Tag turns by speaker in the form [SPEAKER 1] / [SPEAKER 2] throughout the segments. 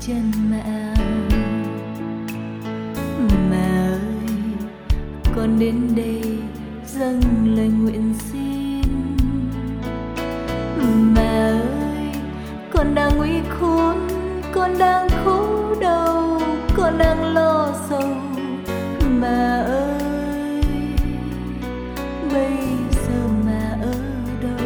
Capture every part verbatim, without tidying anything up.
[SPEAKER 1] chân mẹ. Mẹ ơi, con đến đây dâng lời nguyện xin. Mẹ ơi, con đang nguy khốn, con đang khổ đau, con đang lo sầu. Mẹ ơi, bây giờ mẹ ở đâu?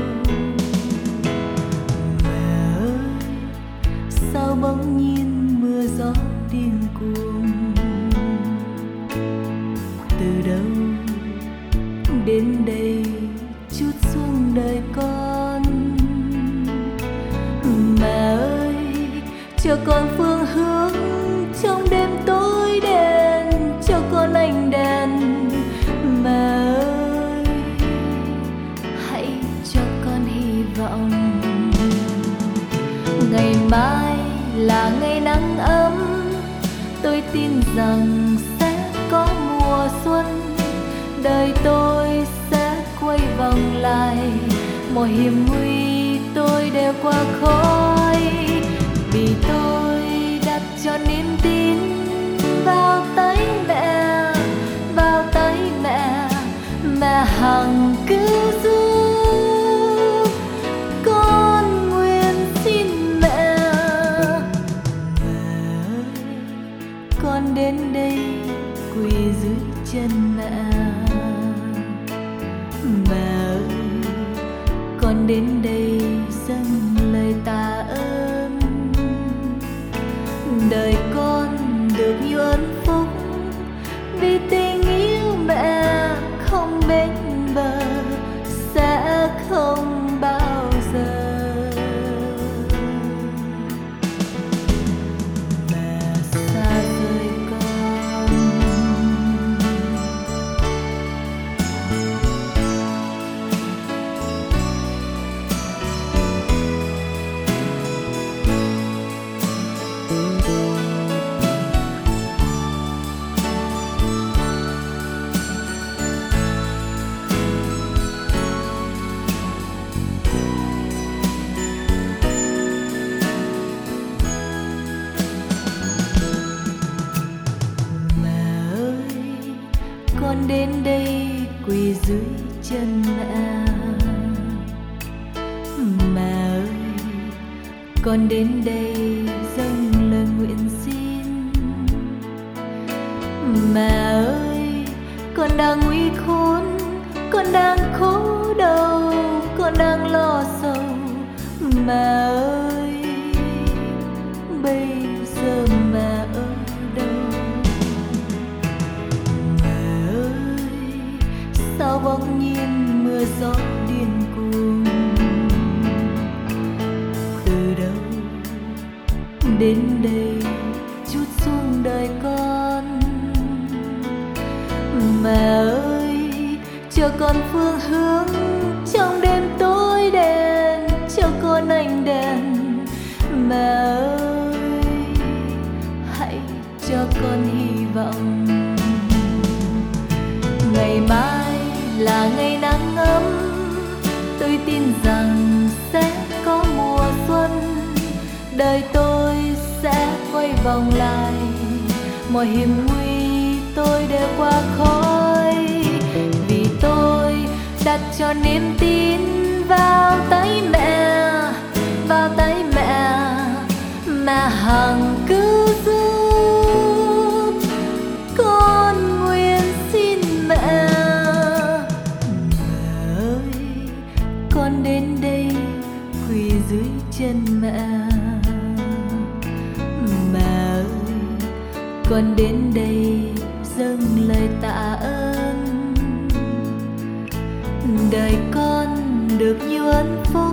[SPEAKER 1] Mẹ ơi, sao bỗng nhiên mưa gió điên cuồng? Từ đâu đến đây chút xuống đời con? Mẹ ơi, cho con phương hướng trong đêm tối đen, cho con ánh đèn. Mẹ ơi, hãy cho con hy vọng. Ngày mai là ngày nắng ấm, tôi tin rằng sẽ có mùa xuân. Đời tôi sẽ quay vòng lại, mọi hiểm nguy tôi đều qua khỏi. Vì tôi đặt cho niềm tin vào tay mẹ, vào tay mẹ. Mẹ hằng cứu giúp, con nguyện xin mẹ. Mẹ ơi, con đến đây quỳ dưới chân mẹ. Mẹ ơi, con đến đây dâng lời tạ ơn. Đời con được nhiều ơn phúc, vì tình yêu mẹ không bến bờ, sẽ không bao giờ. Mẹ xa rời con. Con đến đây quỳ dưới chân mẹ. Mẹ ơi, con đến đây dâng lời nguyện xin. Mẹ ơi, con đang nguy khốn, con đang khổ đau, con đang lo sầu. Mẹ ơi, bây giờ mẹ ở đâu? Sao bỗng nhiên mưa gió điên cuồng? Từ đâu đến đây chút xuống đời con? Mẹ ơi, cho con phương hướng trong đêm tối đen, cho con ánh đèn. Mẹ ơi, hãy cho con hy vọng. Ngày mai là ngày nắng ấm, tôi tin rằng sẽ có mùa xuân. Đời tôi sẽ quay vòng lại, mọi hiểm nguy tôi đều qua khỏi. Vì tôi đặt cho niềm tin vào tay mẹ, vào tay mẹ. Mẹ hằng cứu giúp, con nguyện xin mẹ. Con đến đây quỳ dưới chân mẹ. Mẹ ơi, con đến đây dâng lời tạ ơn. Đời con được nhiều ơn phúc,